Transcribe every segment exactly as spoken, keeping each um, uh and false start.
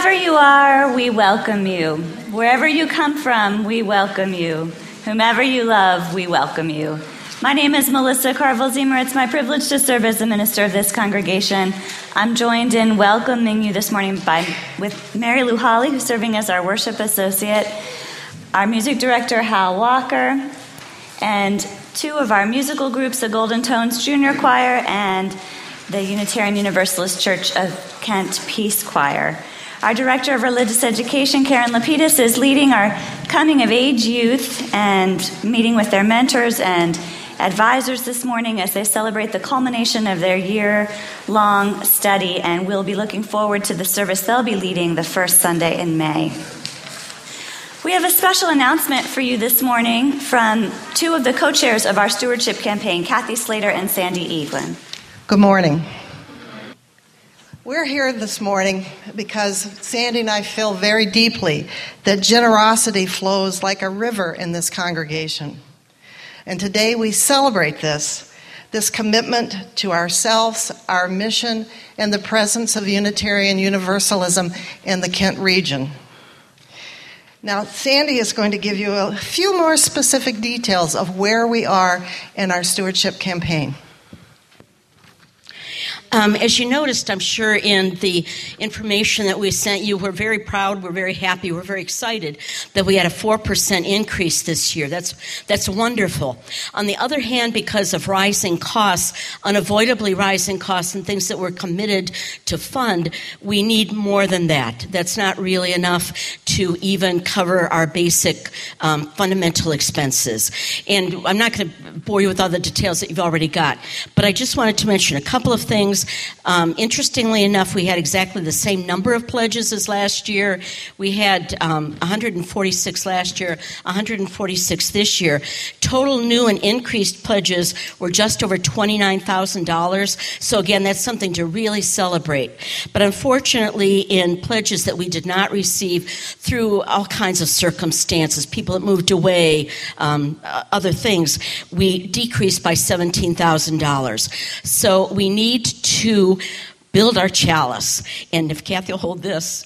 Whoever you are, we welcome you. Wherever you come from, we welcome you. Whomever you love, we welcome you. My name is Melissa Carville-Zimmer. It's my privilege to serve as the minister of this congregation. I'm joined in welcoming you this morning by with Mary Lou Holly, who's serving as our worship associate, our music director, Hal Walker, and two of our musical groups, the Golden Tones Junior Choir and the Unitarian Universalist Church of Kent Peace Choir. Our Director of Religious Education, Karen Lapidus, is leading our coming-of-age youth and meeting with their mentors and advisors this morning as they celebrate the culmination of their year-long study, and we'll be looking forward to the service they'll be leading the first Sunday in May. We have a special announcement for you this morning from two of the co-chairs of our stewardship campaign, Kathy Slater and Sandy Eaglin. Good morning. We're here this morning because Sandy and I feel very deeply that generosity flows like a river in this congregation. And today we celebrate this, this commitment to ourselves, our mission, and the presence of Unitarian Universalism in the Kent region. Now, Sandy is going to give you a few more specific details of where we are in our stewardship campaign. Um, as you noticed, I'm sure, in the information that we sent you, we're very proud, we're very happy, we're very excited that we had a four percent increase this year. That's that's wonderful. On the other hand, because of rising costs, unavoidably rising costs and things that we're committed to fund, we need more than that. That's not really enough to even cover our basic um, fundamental expenses. And I'm not going to bore you with all the details that you've already got, but I just wanted to mention a couple of things. Um, interestingly enough, we had exactly the same number of pledges as last year. We had um, one hundred forty-six last year, one hundred forty-six this year. Total new and increased pledges were just over twenty-nine thousand dollars. So again, that's something to really celebrate. But unfortunately, in pledges that we did not receive through all kinds of circumstances, people that moved away, um, other things, we decreased by seventeen thousand dollars. So we need to to build our chalice. And if Kathy will hold this,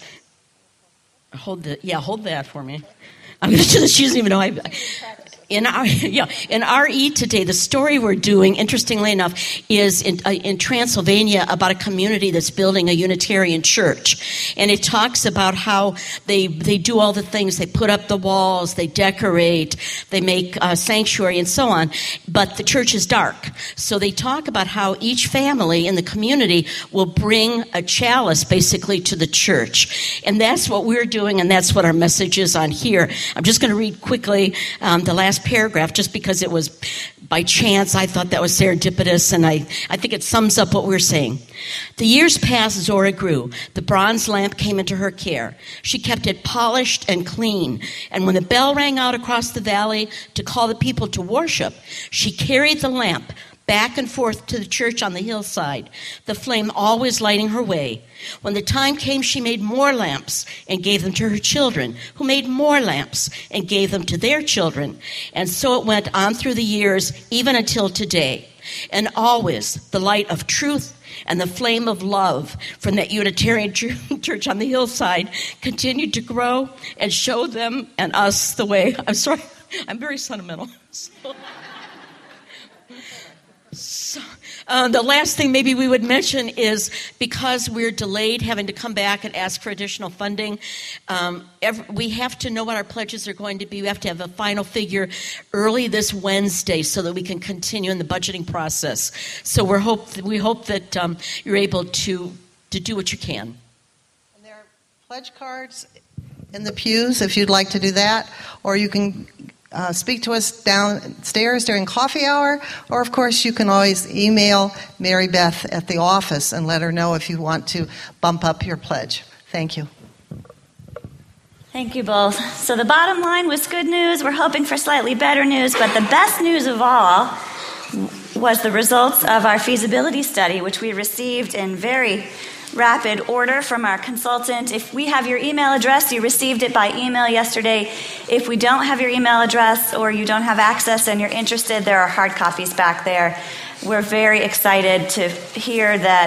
hold the, yeah, hold that for me. I'm going to do this. She doesn't even know I... In our yeah in R E today, the story we're doing, interestingly enough, is in, uh, in Transylvania about a community that's building a Unitarian church, and it talks about how they they do all the things. They put up the walls, they decorate, they make a sanctuary, and so on. But the church is dark, so they talk about how each family in the community will bring a chalice, basically, to the church, and that's what we're doing, and that's what our message is on here. I'm just going to read quickly um, the last paragraph, just because it was by chance. I thought that was serendipitous, and I, I think it sums up what we're saying. The years passed, Zora grew. The bronze lamp came into her care. She kept it polished and clean, and when the bell rang out across the valley to call the people to worship, she carried the lamp back and forth to the church on the hillside, the flame always lighting her way. When the time came, she made more lamps and gave them to her children, who made more lamps and gave them to their children. And so it went on through the years, even until today. And always the light of truth and the flame of love from that Unitarian church on the hillside continued to grow and show them and us the way. I'm sorry, I'm very sentimental. So. So, uh, the last thing maybe we would mention is, because we're delayed having to come back and ask for additional funding, um, every, we have to know what our pledges are going to be. We have to have a final figure early this Wednesday so that we can continue in the budgeting process. So we're hope we hope that um, you're able to, to do what you can. And there are pledge cards in the pews if you'd like to do that, or you can Uh, speak to us downstairs during coffee hour, or of course you can always email Mary Beth at the office and let her know if you want to bump up your pledge. Thank you. Thank you both. So the bottom line was good news. We're hoping for slightly better news, but the best news of all was the results of our feasibility study, which we received in very rapid order from our consultant. If we have your email address, you received it by email yesterday. If we don't have your email address or you don't have access and you're interested, there are hard copies back there. We're very excited to hear that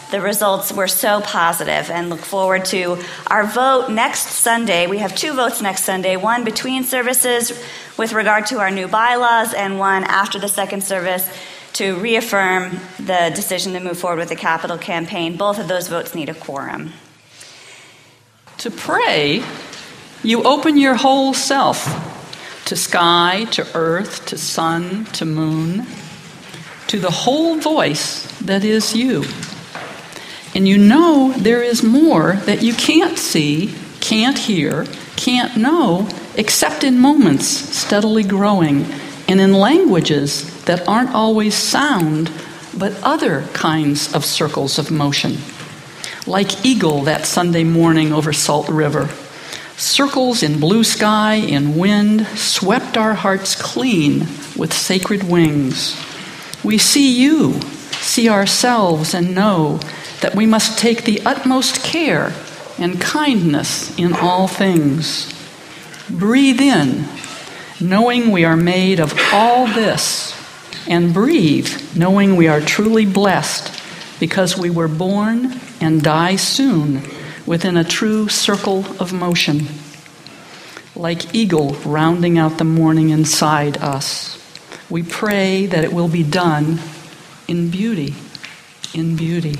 the results were so positive, and look forward to our vote next Sunday. We have two votes next Sunday, one between services with regard to our new bylaws and one after the second service to reaffirm the decision to move forward with the capital campaign. Both of those votes need a quorum. To pray, you open your whole self to sky, to earth, to sun, to moon, to the whole voice that is you. And you know there is more that you can't see, can't hear, can't know, except in moments steadily growing, and in languages that aren't always sound, but other kinds of circles of motion. Like eagle that Sunday morning over Salt River. Circles in blue sky, in wind, swept our hearts clean with sacred wings. We see you, see ourselves, and know that we must take the utmost care and kindness in all things. Breathe in, knowing we are made of all this, and breathe, knowing we are truly blessed because we were born and die soon within a true circle of motion. Like eagle rounding out the morning inside us, we pray that it will be done in beauty, in beauty.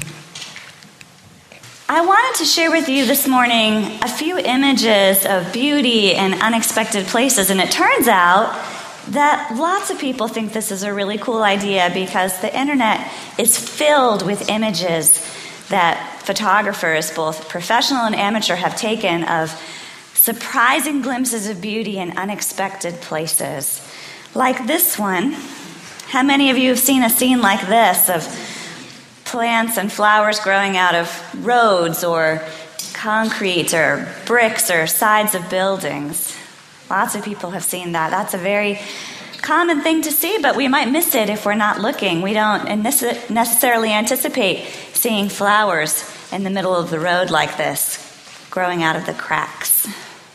I wanted to share with you this morning a few images of beauty and unexpected places, and it turns out that lots of people think this is a really cool idea because the internet is filled with images that photographers, both professional and amateur, have taken of surprising glimpses of beauty in unexpected places. Like this one. How many of you have seen a scene like this of plants and flowers growing out of roads or concrete or bricks or sides of buildings? Lots of people have seen that. That's a very common thing to see, but we might miss it if we're not looking. We don't necessarily anticipate seeing flowers in the middle of the road like this, growing out of the cracks.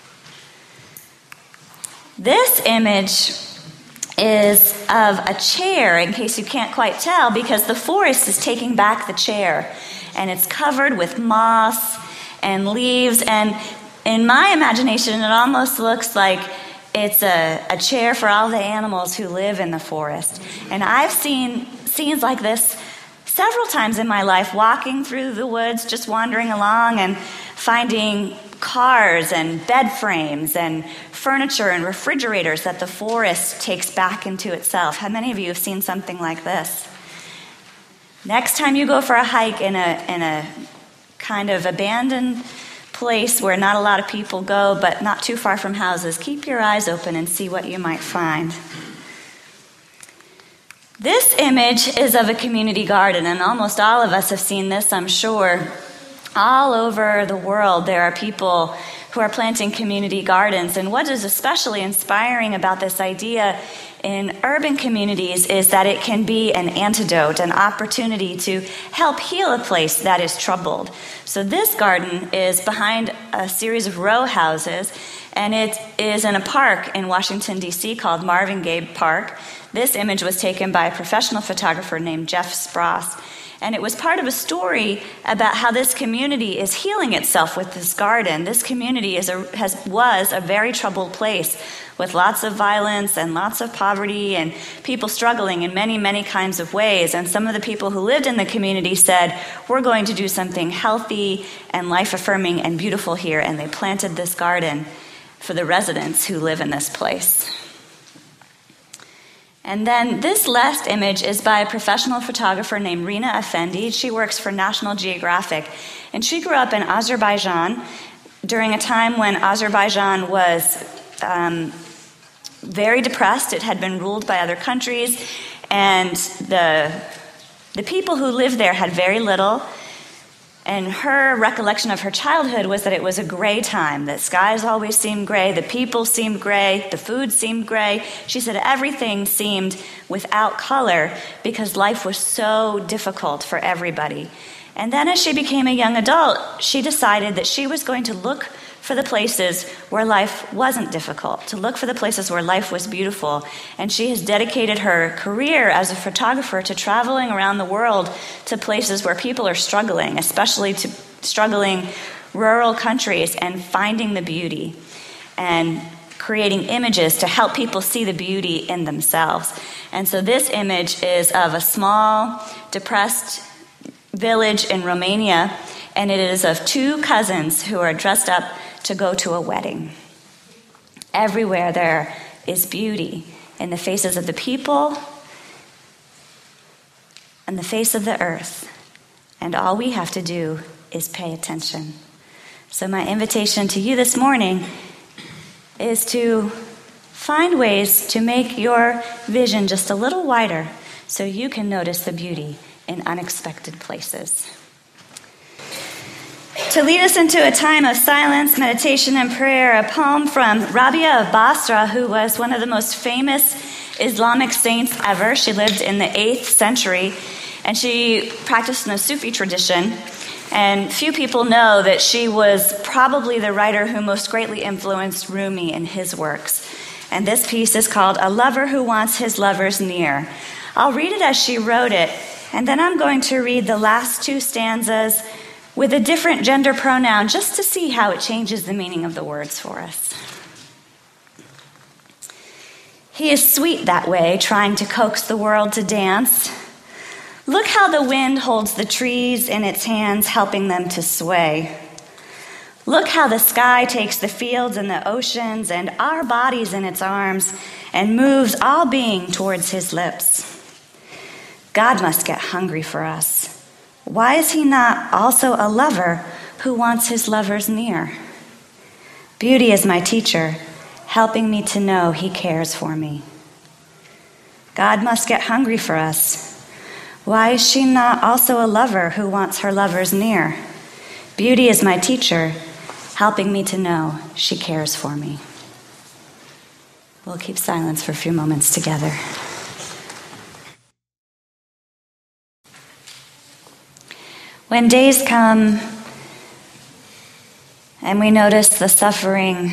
This image is of a chair, in case you can't quite tell, because the forest is taking back the chair, and it's covered with moss and leaves, and in my imagination, it almost looks like it's a, a chair for all the animals who live in the forest. And I've seen scenes like this several times in my life, walking through the woods, just wandering along and finding cars and bed frames and furniture and refrigerators that the forest takes back into itself. How many of you have seen something like this? Next time you go for a hike in a in a kind of abandoned place where not a lot of people go, but not too far from houses, keep your eyes open and see what you might find. This image is of a community garden, and almost all of us have seen this, I'm sure. All over the world, there are people who are planting community gardens, and what is especially inspiring about this idea in urban communities is that it can be an antidote, an opportunity to help heal a place that is troubled. So this garden is behind a series of row houses, and it is in a park in Washington, D C called Marvin Gaye Park. This image was taken by a professional photographer named Jeff Spross, and it was part of a story about how this community is healing itself with this garden. This community is a, has was a very troubled place with lots of violence and lots of poverty and people struggling in many, many kinds of ways. And some of the people who lived in the community said, we're going to do something healthy and life-affirming and beautiful here. And they planted this garden for the residents who live in this place. And then this last image is by a professional photographer named Rina Effendi. She works for National Geographic. And she grew up in Azerbaijan during a time when Azerbaijan was um, very depressed. It had been ruled by other countries. And the, the people who lived there had very little. And her recollection of her childhood was that it was a gray time. The skies always seemed gray, the people seemed gray, the food seemed gray. She said everything seemed without color because life was so difficult for everybody. And then as she became a young adult, she decided that she was going to look for the places where life wasn't difficult, to look for the places where life was beautiful. And she has dedicated her career as a photographer to traveling around the world to places where people are struggling, especially to struggling rural countries, and finding the beauty and creating images to help people see the beauty in themselves. And so this image is of a small, depressed village in Romania, and it is of two cousins who are dressed up to go to a wedding. Everywhere there is beauty in the faces of the people and the face of the earth, and all we have to do is pay attention. So my invitation to you this morning is to find ways to make your vision just a little wider so you can notice the beauty in unexpected places. To lead us into a time of silence, meditation, and prayer, a poem from Rabia of Basra, who was one of the most famous Islamic saints ever. She lived in the eighth century, and she practiced in the Sufi tradition. And few people know that she was probably the writer who most greatly influenced Rumi in his works. And this piece is called A Lover Who Wants His Lovers Near. I'll read it as she wrote it, and then I'm going to read the last two stanzas with a different gender pronoun just to see how it changes the meaning of the words for us. He is sweet that way, trying to coax the world to dance. Look how the wind holds the trees in its hands, helping them to sway. Look how the sky takes the fields and the oceans and our bodies in its arms and moves all being towards his lips. God must get hungry for us. Why is he not also a lover who wants his lovers near? Beauty is my teacher, helping me to know he cares for me. God must get hungry for us. Why is she not also a lover who wants her lovers near? Beauty is my teacher, helping me to know she cares for me. We'll keep silence for a few moments together. When days come and we notice the suffering,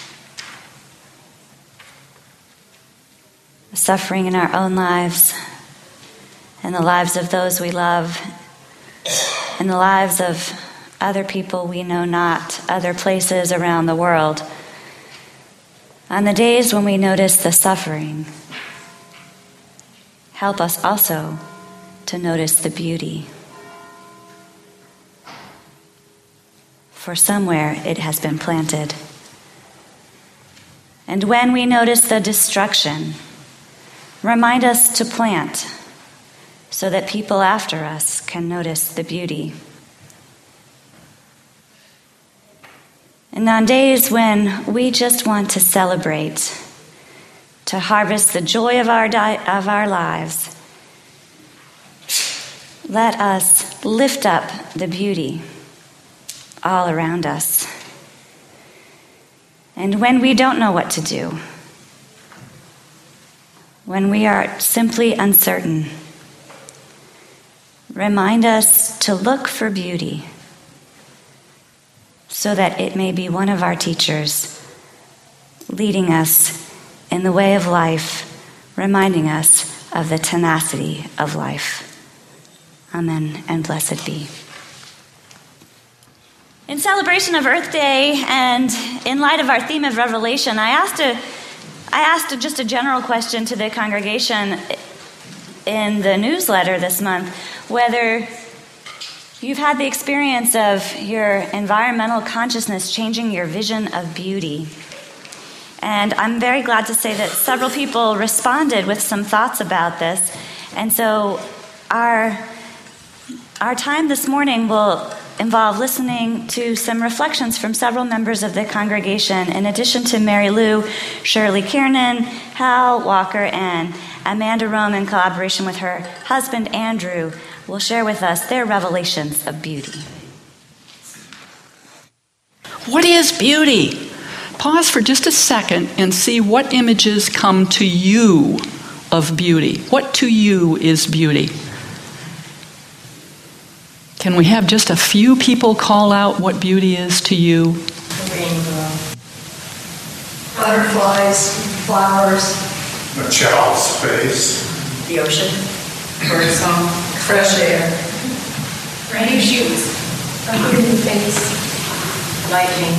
the suffering in our own lives, and the lives of those we love, and the lives of other people we know not, other places around the world. On the days when we notice the suffering, help us also to notice the beauty. For somewhere it has been planted. And when we notice the destruction, remind us to plant so that people after us can notice the beauty. And on days when we just want to celebrate, to harvest the joy of our di- of our lives, let us lift up the beauty all around us. And when we don't know what to do, when we are simply uncertain, remind us to look for beauty so that it may be one of our teachers leading us in the way of life, reminding us of the tenacity of life. Amen and blessed be. In celebration of Earth Day and in light of our theme of Revelation, I asked a, I asked a, just a general question to the congregation in the newsletter this month, whether you've had the experience of your environmental consciousness changing your vision of beauty. And I'm very glad to say that several people responded with some thoughts about this. And so our, our time this morning will involve listening to some reflections from several members of the congregation, in addition to Mary Lou, Shirley Kiernan, Hal Walker, and Amanda Rome, in collaboration with her husband, Andrew, will share with us their revelations of beauty. What is beauty? Pause for just a second and see what images come to you of beauty. What to you is beauty? Can we have just a few people call out what beauty is to you? The rainbow. Butterflies, flowers. A child's face. The ocean. Birdsong. Fresh air. Rainy shoes. A human face. Lightning.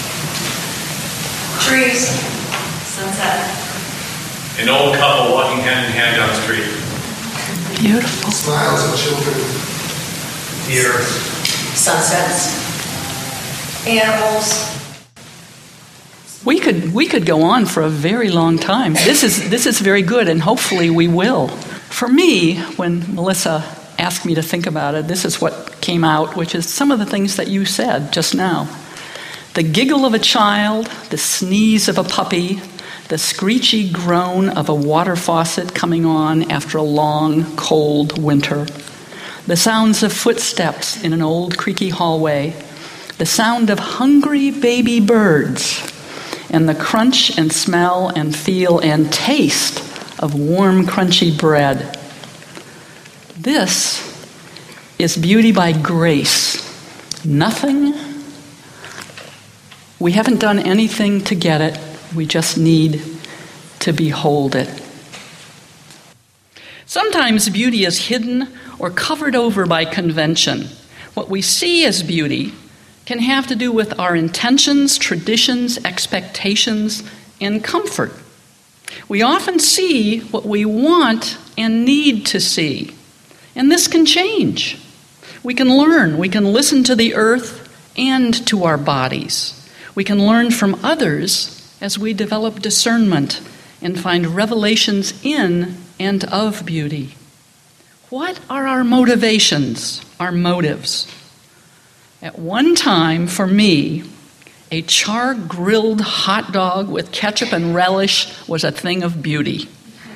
Trees. Sunset. An old couple walking hand in hand down the street. Beautiful. Smiles of children. The earth. Sunsets. Animals. We could we could go on for a very long time. This is this is very good, and hopefully we will. For me, when Melissa asked me to think about it, this is what came out, which is some of the things that you said just now. The giggle of a child, the sneeze of a puppy, the screechy groan of a water faucet coming on after a long, cold winter, the sounds of footsteps in an old creaky hallway, the sound of hungry baby birds, and the crunch and smell and feel and taste of warm, crunchy bread. This is beauty by grace. Nothing. We haven't done anything to get it. We just need to behold it. Sometimes beauty is hidden or covered over by convention. What we see as beauty can have to do with our intentions, traditions, expectations, and comfort. We often see what we want and need to see, and this can change. We can learn, we can listen to the earth and to our bodies. We can learn from others as we develop discernment and find revelations in and of beauty. What are our motivations, our motives? At one time, for me, a char-grilled hot dog with ketchup and relish was a thing of beauty.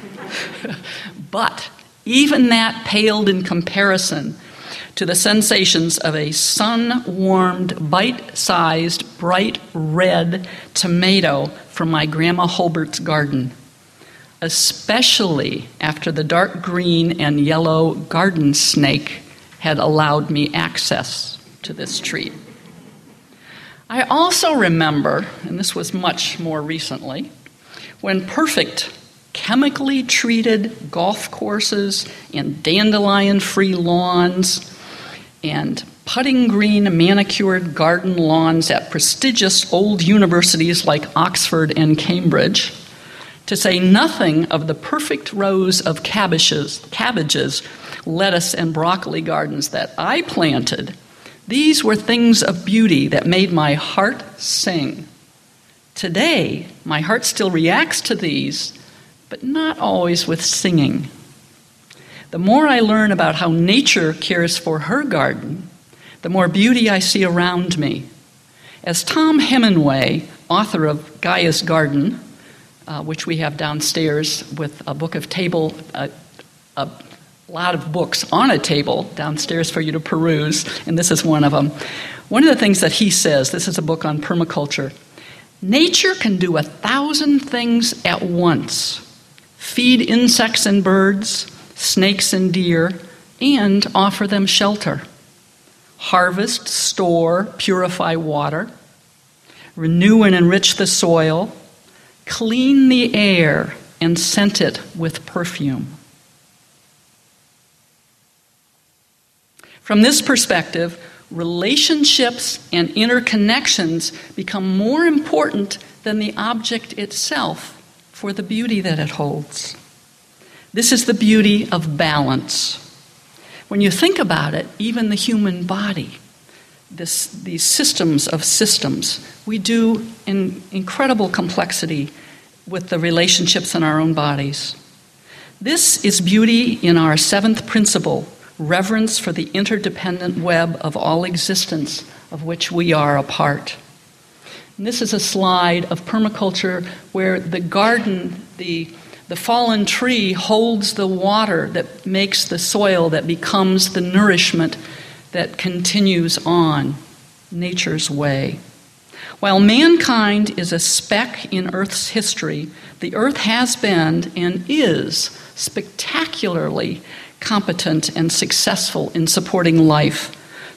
But even that paled in comparison to the sensations of a sun-warmed, bite-sized, bright red tomato from my Grandma Holbert's garden, especially after the dark green and yellow garden snake had allowed me access to this treat. I also remember, and this was much more recently, when perfect chemically treated golf courses and dandelion-free lawns and putting green manicured garden lawns at prestigious old universities like Oxford and Cambridge, to say nothing of the perfect rows of cabbages, cabbages, lettuce, and broccoli gardens that I planted. These were things of beauty that made my heart sing. Today, my heart still reacts to these, but not always with singing. The more I learn about how nature cares for her garden, the more beauty I see around me. As Tom Hemingway, author of Gaia's Garden, uh, which we have downstairs with a book of table, uh, a lot of books on a table downstairs for you to peruse, and this is one of them. One of the things that he says, this is a book on permaculture, nature can do a thousand things at once. Feed insects and birds, snakes and deer, and offer them shelter. Harvest, store, purify water, renew and enrich the soil, clean the air, and scent it with perfume. From this perspective, relationships and interconnections become more important than the object itself for the beauty that it holds. This is the beauty of balance. When you think about it, even the human body, this, these systems of systems, we do in incredible complexity with the relationships in our own bodies. This is beauty in our seventh principle, reverence for the interdependent web of all existence of which we are a part. And this is a slide of permaculture where the garden, the, the fallen tree holds the water that makes the soil that becomes the nourishment that continues on nature's way. While mankind is a speck in Earth's history, the Earth has been and is spectacularly competent and successful in supporting life,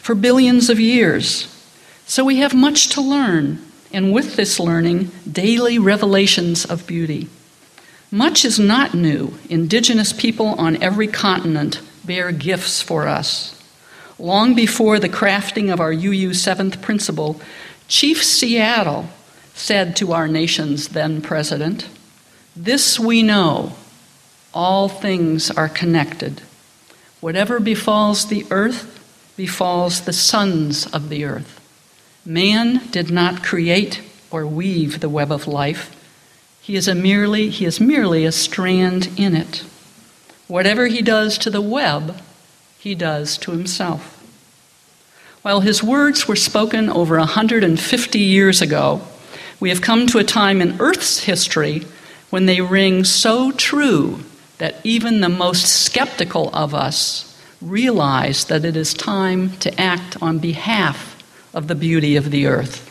for billions of years. So we have much to learn, and with this learning, daily revelations of beauty. Much is not new. Indigenous people on every continent bear gifts for us. Long before the crafting of our U U seventh Principle, Chief Seattle said to our nation's then president, "This we know, all things are connected. Whatever befalls the earth befalls the sons of the earth. Man did not create or weave the web of life. He is a merely he is merely a strand in it. Whatever he does to the web, he does to himself." While his words were spoken over one hundred fifty years ago, we have come to a time in Earth's history when they ring so true that even the most skeptical of us realize that it is time to act on behalf of the beauty of the earth.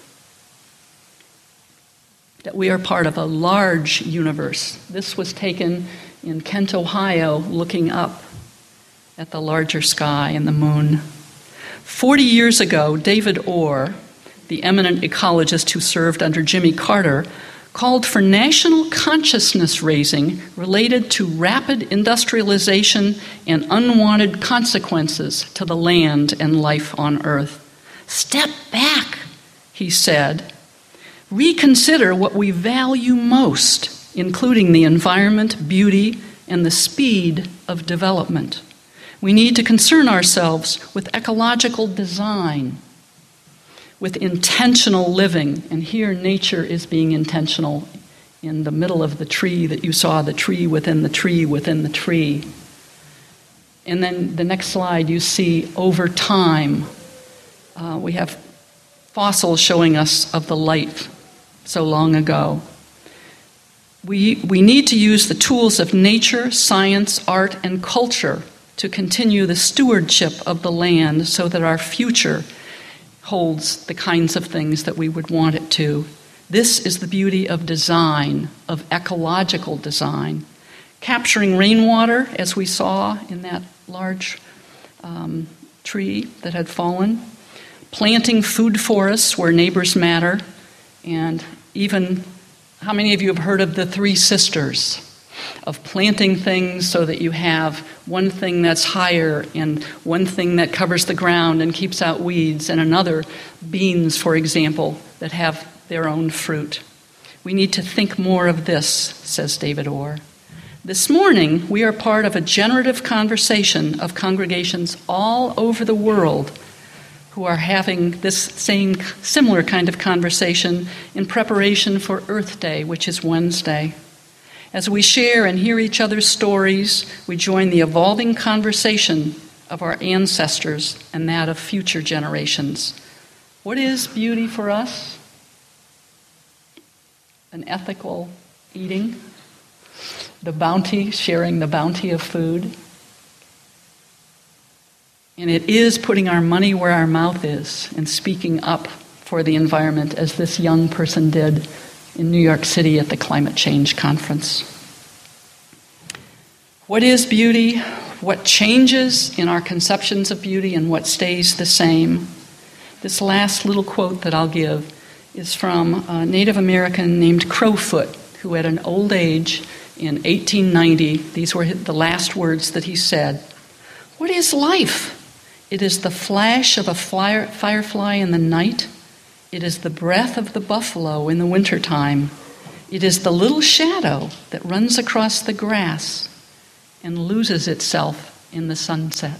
That we are part of a large universe. This was taken in Kent, Ohio, looking up at the larger sky and the moon. Forty years ago, David Orr, the eminent ecologist who served under Jimmy Carter, called for national consciousness raising related to rapid industrialization and unwanted consequences to the land and life on Earth. Step back, he said. Reconsider what we value most, including the environment, beauty, and the speed of development. We need to concern ourselves with ecological design, with intentional living. And here nature is being intentional in the middle of the tree that you saw, the tree within the tree within the tree. And then the next slide, you see over time, uh, we have fossils showing us of the light so long ago. We, we need to use the tools of nature, science, art, and culture to continue the stewardship of the land so that our future holds the kinds of things that we would want it to. This is the beauty of design, of ecological design. Capturing rainwater, as we saw in that large um, tree that had fallen. Planting food forests where neighbors matter. And even, how many of you have heard of the Three Sisters? Of planting things so that you have one thing that's higher and one thing that covers the ground and keeps out weeds, and another, beans, for example, that have their own fruit. We need to think more of this, says David Orr. This morning, we are part of a generative conversation of congregations all over the world who are having this same, similar kind of conversation in preparation for Earth Day, which is Wednesday. As we share and hear each other's stories, we join the evolving conversation of our ancestors and that of future generations. What is beauty for us? An ethical eating, the bounty, sharing the bounty of food. And it is putting our money where our mouth is and speaking up for the environment, as this young person did in New York City at the Climate Change Conference. What is beauty? What changes in our conceptions of beauty and what stays the same? This last little quote that I'll give is from a Native American named Crowfoot, who at an old age in eighteen ninety, these were the last words that he said. What is life? It is the flash of a flyer, firefly in the night. It is the breath of the buffalo in the wintertime. It is the little shadow that runs across the grass and loses itself in the sunset.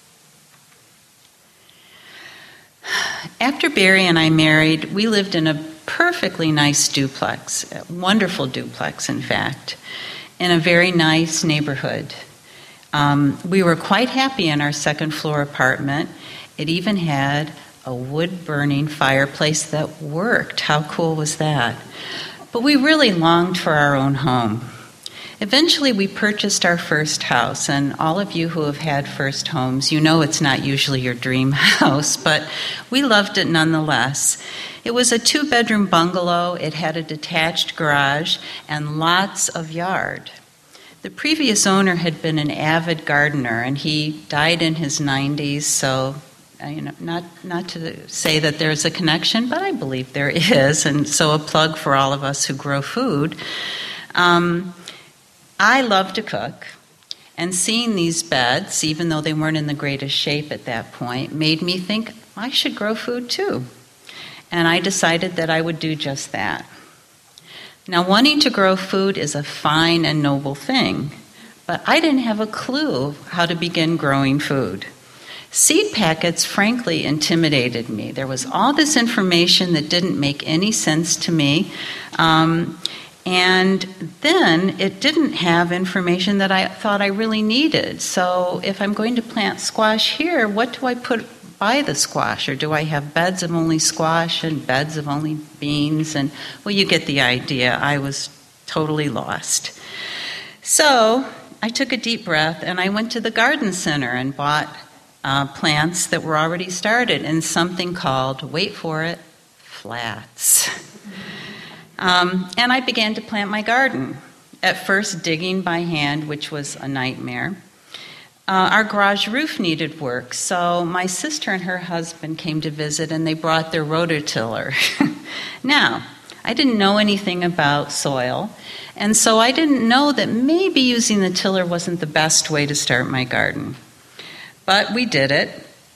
After Barry and I married, we lived in a perfectly nice duplex, a wonderful duplex, in fact, in a very nice neighborhood. Um, we were quite happy in our second floor apartment. It even had a wood-burning fireplace that worked. How cool was that? But we really longed for our own home. Eventually, we purchased our first house, and all of you who have had first homes, you know it's not usually your dream house, but we loved it nonetheless. It was a two-bedroom bungalow. It had a detached garage and lots of yard. The previous owner had been an avid gardener, and he died in his nineties, so Uh, you know, not not to say that there's a connection, but I believe there is, and so a plug for all of us who grow food. Um, I love to cook, and seeing these beds, even though they weren't in the greatest shape at that point, made me think I should grow food too. And I decided that I would do just that. Now, wanting to grow food is a fine and noble thing, but I didn't have a clue how to begin growing food. Seed packets, frankly, intimidated me. There was all this information that didn't make any sense to me. Um, And then it didn't have information that I thought I really needed. So if I'm going to plant squash here, what do I put by the squash? Or do I have beds of only squash and beds of only beans? And, well, you get the idea. I was totally lost. So I took a deep breath and I went to the garden center and bought uh, plants that were already started in something called, wait for it, flats. Um, and I began to plant my garden, at first digging by hand, which was a nightmare. Uh, our garage roof needed work, so my sister and her husband came to visit, and they brought their rototiller. Now, I didn't know anything about soil, and so I didn't know that maybe using the tiller wasn't the best way to start my garden. But we did it,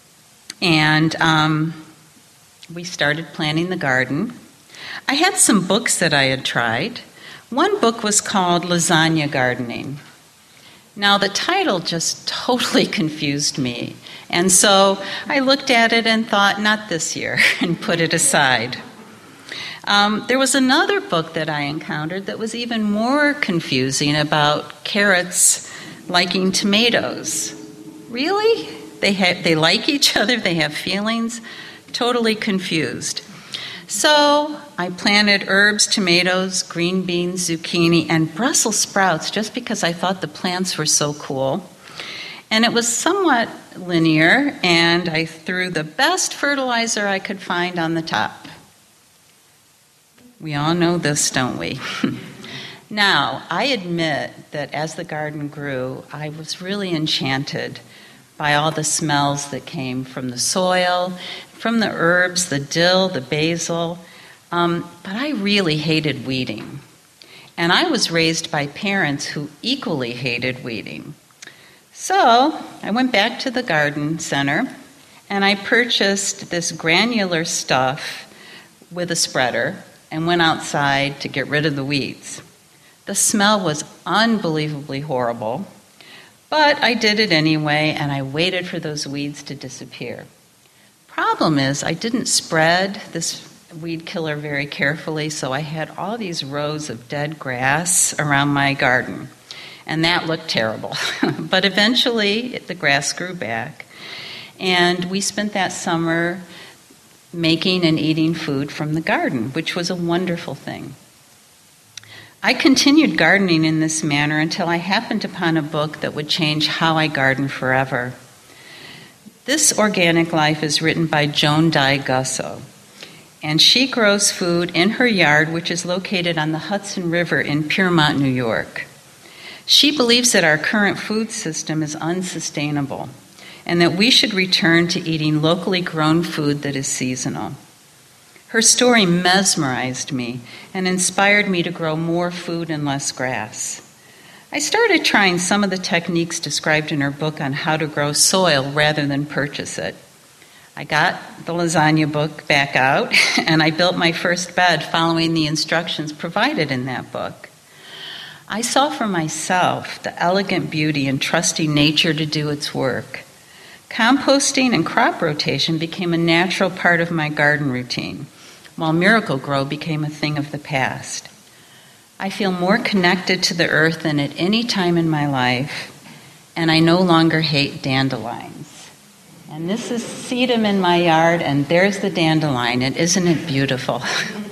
and um, we started planting the garden. I had some books that I had tried. One book was called Lasagna Gardening. Now, the title just totally confused me, and so I looked at it and thought, not this year, and put it aside. Um, there was another book that I encountered that was even more confusing about carrots liking tomatoes. Really? They ha- they like each other, they have feelings? Totally confused. So I planted herbs, tomatoes, green beans, zucchini, and Brussels sprouts just because I thought the plants were so cool. And it was somewhat linear, and I threw the best fertilizer I could find on the top. We all know this, don't we? Now, I admit that as the garden grew, I was really enchanted by all the smells that came from the soil, from the herbs, the dill, the basil, um, but I really hated weeding. And I was raised by parents who equally hated weeding. So I went back to the garden center and I purchased this granular stuff with a spreader and went outside to get rid of the weeds. The smell was unbelievably horrible, but I did it anyway, and I waited for those weeds to disappear. Problem is, I didn't spread this weed killer very carefully, so I had all these rows of dead grass around my garden, and that looked terrible. But eventually, the grass grew back, and we spent that summer making and eating food from the garden, which was a wonderful thing. I continued gardening in this manner until I happened upon a book that would change how I garden forever. This Organic Life is written by Joan Di Gusso, and she grows food in her yard, which is located on the Hudson River in Piermont, New York. She believes that our current food system is unsustainable and that we should return to eating locally grown food that is seasonal. Her story mesmerized me and inspired me to grow more food and less grass. I started trying some of the techniques described in her book on how to grow soil rather than purchase it. I got the lasagna book back out, and I built my first bed following the instructions provided in that book. I saw for myself the elegant beauty in trusting nature to do its work. Composting and crop rotation became a natural part of my garden routine, while Miracle-Gro became a thing of the past. I feel more connected to the earth than at any time in my life, and I no longer hate dandelions. And this is sedum in my yard, and there's the dandelion, and isn't it beautiful?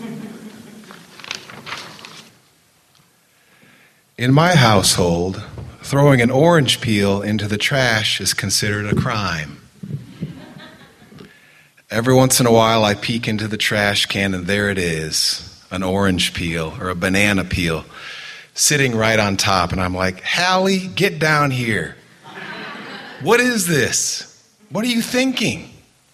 In my household, throwing an orange peel into the trash is considered a crime. Every once in a while, I peek into the trash can, and there it is, an orange peel or a banana peel sitting right on top. And I'm like, Hallie, get down here. What is this? What are you thinking?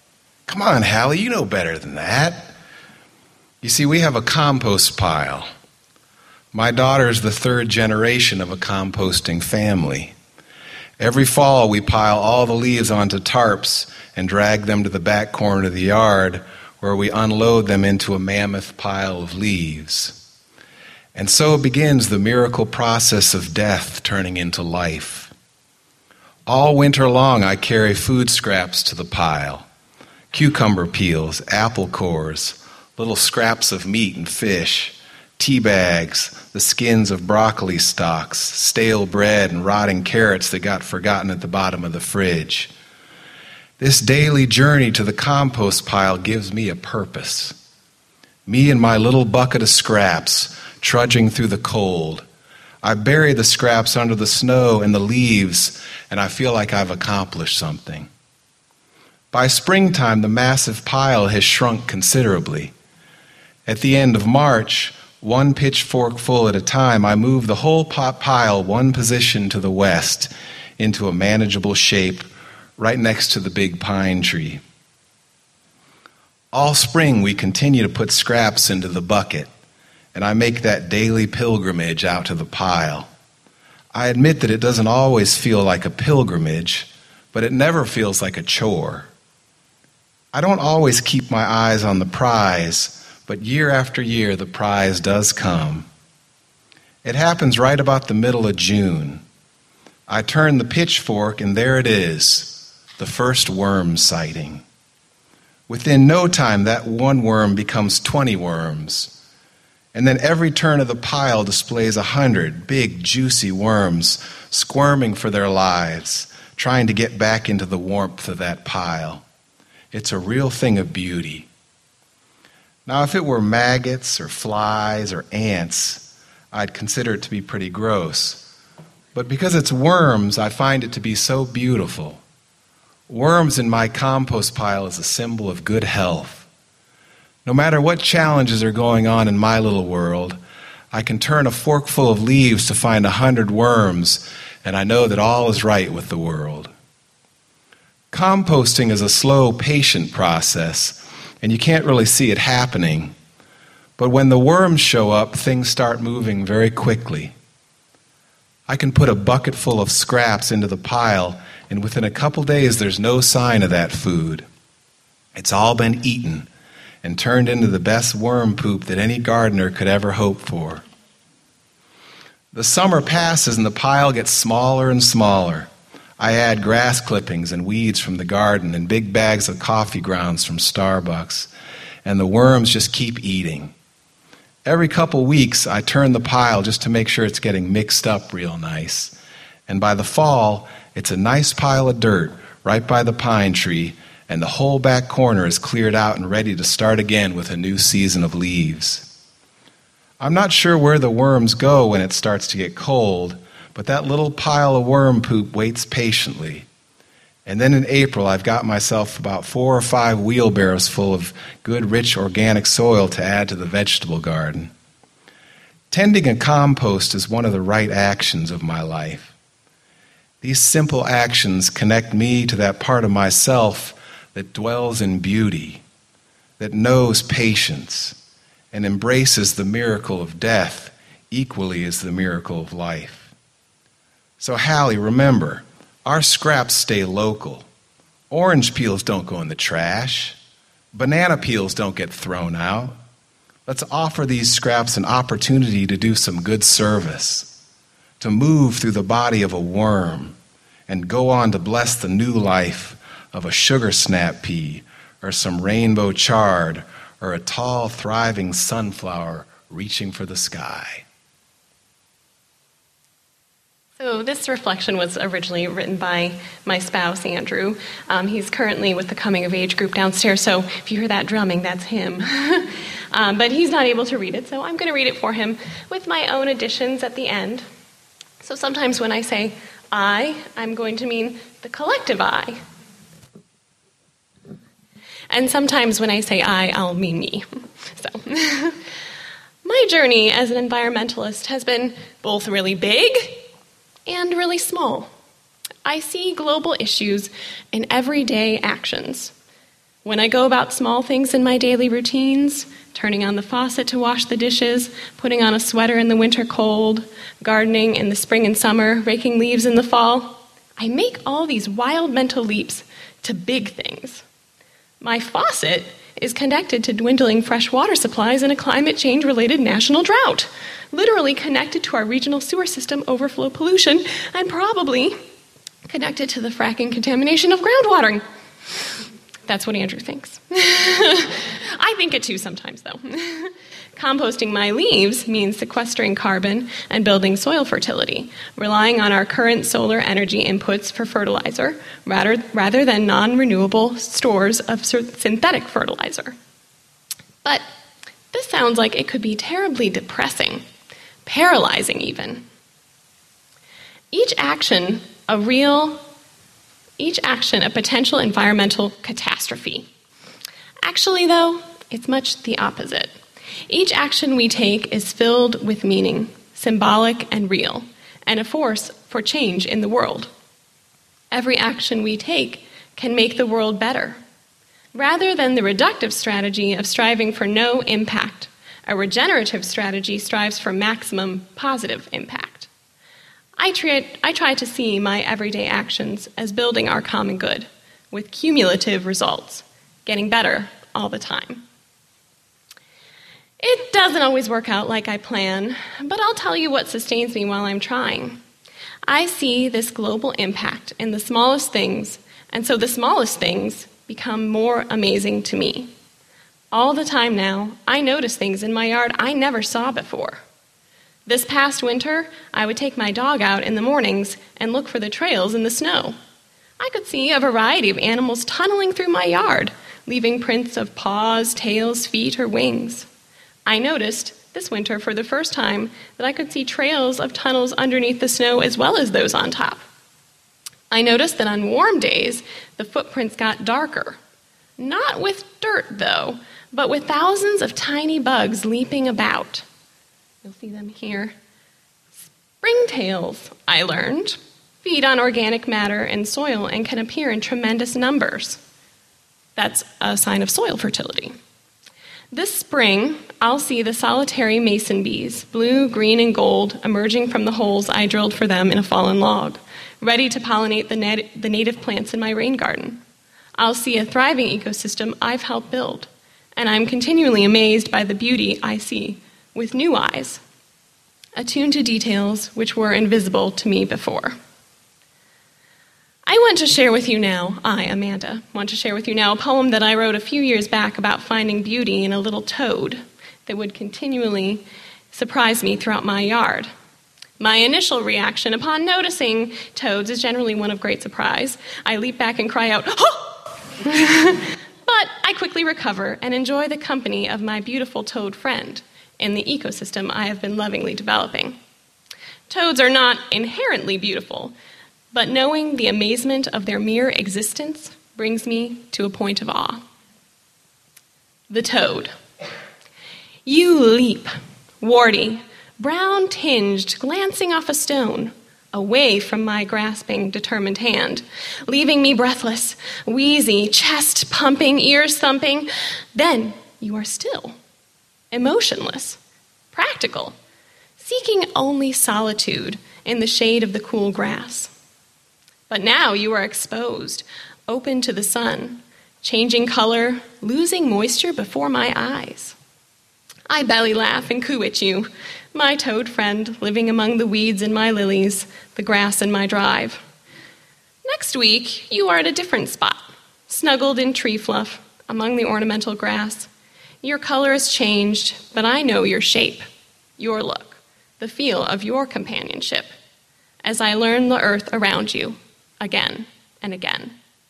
Come on, Hallie, you know better than that. You see, we have a compost pile. My daughter's the third generation of a composting family. Every fall, we pile all the leaves onto tarps and drag them to the back corner of the yard, where we unload them into a mammoth pile of leaves. And so begins the miracle process of death turning into life. All winter long, I carry food scraps to the pile. Cucumber peels, apple cores, little scraps of meat and fish, tea bags, the skins of broccoli stalks, stale bread, and rotting carrots that got forgotten at the bottom of the fridge. This daily journey to the compost pile gives me a purpose. Me and my little bucket of scraps, trudging through the cold. I bury the scraps under the snow and the leaves, and I feel like I've accomplished something. By springtime, the massive pile has shrunk considerably. At the end of March, one pitchfork full at a time, I move the whole pot pile one position to the west into a manageable shape right next to the big pine tree. All spring, we continue to put scraps into the bucket, and I make that daily pilgrimage out to the pile. I admit that it doesn't always feel like a pilgrimage, but it never feels like a chore. I don't always keep my eyes on the prize, but year after year the prize does come. It happens right about the middle of June. I turn the pitchfork, and there it is, the first worm sighting. Within no time, that one worm becomes twenty worms. And then every turn of the pile displays a hundred big, juicy worms squirming for their lives, trying to get back into the warmth of that pile. It's a real thing of beauty. Now, if it were maggots or flies or ants, I'd consider it to be pretty gross. But because it's worms, I find it to be so beautiful. Worms in my compost pile is a symbol of good health. No matter what challenges are going on in my little world, I can turn a forkful of leaves to find a hundred worms, and I know that all is right with the world. Composting is a slow, patient process, and you can't really see it happening. But when the worms show up, things start moving very quickly. I can put a bucket full of scraps into the pile, and within a couple days there's no sign of that food. It's all been eaten and turned into the best worm poop that any gardener could ever hope for. The summer passes and the pile gets smaller and smaller. I add grass clippings and weeds from the garden and big bags of coffee grounds from Starbucks, and the worms just keep eating. Every couple weeks I turn the pile just to make sure it's getting mixed up real nice. And by the fall, it's a nice pile of dirt right by the pine tree, and the whole back corner is cleared out and ready to start again with a new season of leaves. I'm not sure where the worms go when it starts to get cold, but that little pile of worm poop waits patiently. And then in April, I've got myself about four or five wheelbarrows full of good, rich, organic soil to add to the vegetable garden. Tending a compost is one of the right actions of my life. These simple actions connect me to that part of myself that dwells in beauty, that knows patience, and embraces the miracle of death equally as the miracle of life. So, Hallie, remember, our scraps stay local. Orange peels don't go in the trash. Banana peels don't get thrown out. Let's offer these scraps an opportunity to do some good service, to move through the body of a worm, and go on to bless the new life of a sugar snap pea, or some rainbow chard, or a tall, thriving sunflower reaching for the sky. So this reflection was originally written by my spouse, Andrew. Um, he's currently with the coming of age group downstairs, so if you hear that drumming, that's him. um, but he's not able to read it, so I'm going to read it for him with my own additions at the end. So sometimes when I say I, I'm going to mean the collective I. And sometimes when I say I, I'll mean me. So my journey as an environmentalist has been both really big and really small. I see global issues in everyday actions. When I go about small things in my daily routines, turning on the faucet to wash the dishes, putting on a sweater in the winter cold, gardening in the spring and summer, raking leaves in the fall, I make all these wild mental leaps to big things. My faucet is connected to dwindling fresh water supplies in a climate change-related national drought, literally connected to our regional sewer system overflow pollution, and probably connected to the fracking contamination of groundwater. That's what Andrew thinks. I think it too sometimes, though. Composting my leaves means sequestering carbon and building soil fertility, relying on our current solar energy inputs for fertilizer rather, rather than non-renewable stores of synthetic fertilizer. But this sounds like it could be terribly depressing, paralyzing even. Each action a real Each action a potential environmental catastrophe. Actually, though, it's much the opposite. Each action we take is filled with meaning, symbolic and real, and a force for change in the world. Every action we take can make the world better. Rather than the reductive strategy of striving for no impact, a regenerative strategy strives for maximum positive impact. I try, I try to see my everyday actions as building our common good, with cumulative results, getting better all the time. It doesn't always work out like I plan, but I'll tell you what sustains me while I'm trying. I see this global impact in the smallest things, and so the smallest things become more amazing to me. All the time now, I notice things in my yard I never saw before. This past winter, I would take my dog out in the mornings and look for the trails in the snow. I could see a variety of animals tunneling through my yard, leaving prints of paws, tails, feet, or wings. I noticed this winter for the first time that I could see trails of tunnels underneath the snow as well as those on top. I noticed that on warm days, the footprints got darker. Not with dirt, though, but with thousands of tiny bugs leaping about. You'll see them here. Springtails, I learned, feed on organic matter and soil and can appear in tremendous numbers. That's a sign of soil fertility. This spring, I'll see the solitary mason bees, blue, green, and gold, emerging from the holes I drilled for them in a fallen log, ready to pollinate the, nat- the native plants in my rain garden. I'll see a thriving ecosystem I've helped build, and I'm continually amazed by the beauty I see with new eyes, attuned to details which were invisible to me before. I want to share with you now, I, Amanda, want to share with you now a poem that I wrote a few years back about finding beauty in a little toad that would continually surprise me throughout my yard. My initial reaction upon noticing toads is generally one of great surprise. I leap back and cry out, "Oh!" But I quickly recover and enjoy the company of my beautiful toad friend in the ecosystem I have been lovingly developing. Toads are not inherently beautiful, but knowing the amazement of their mere existence brings me to a point of awe. The toad. You leap, warty, brown-tinged, glancing off a stone, away from my grasping, determined hand, leaving me breathless, wheezy, chest pumping, ears thumping. Then you are still, emotionless, practical, seeking only solitude in the shade of the cool grass. But now you are exposed, open to the sun, changing color, losing moisture before my eyes. I belly laugh and coo at you, my toad friend living among the weeds in my lilies, the grass in my drive. Next week, you are at a different spot, snuggled in tree fluff among the ornamental grass. Your color has changed, but I know your shape, your look, the feel of your companionship, as I learn the earth around you again and again.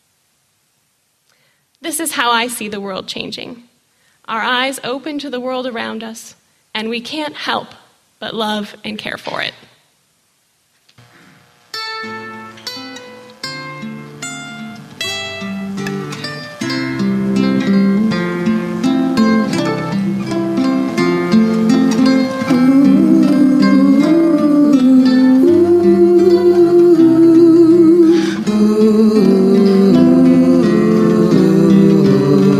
This is how I see the world changing. Our eyes open to the world around us, and we can't help but love and care for it. Ooh.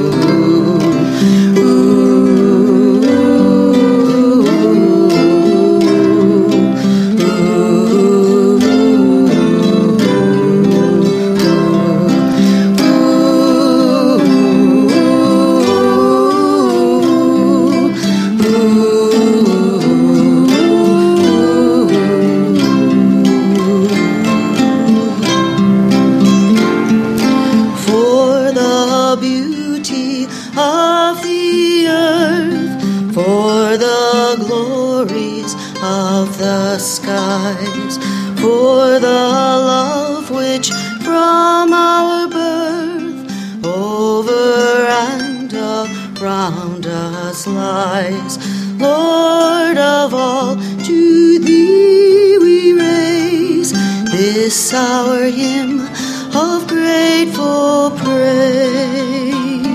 for the glories of the skies, for the love which from our birth over and around us lies. Lord of all, to thee we raise this our hymn of grateful praise.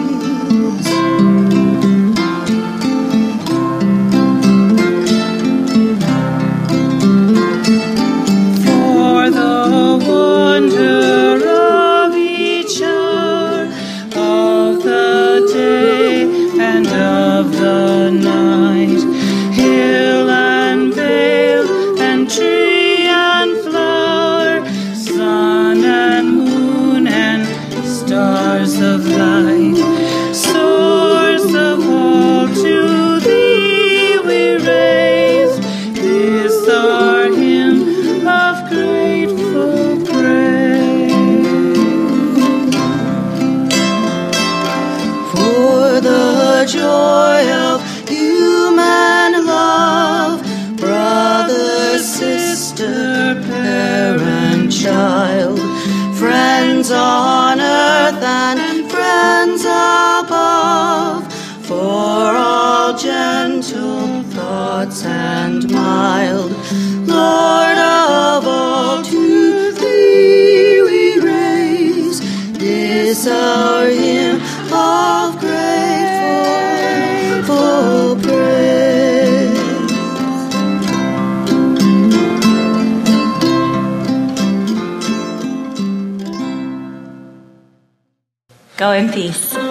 For the wonder of each hour of the day and of the night, hill and vale and tree and flower, sun and moon and stars of light, source of all, to thee we raise this our hymn of grateful praise. For the joy of human love, brother, sister, parent, child, friends on earth and friends above, for all gentle thoughts and mild, Lord of all, to thee we raise this our hymn of grateful praise. Go in peace.